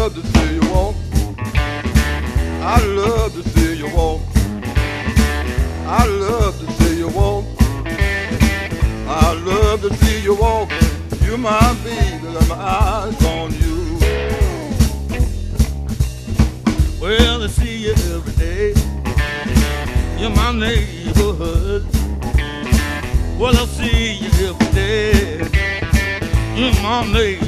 love to see you walk. I love to see you walk. I love to see you walk. I love to see you walk. You my baby, got my eyes on you. Well, I see you every day. You're my neighborhood. Well, I see you every day. You're my neighborhood.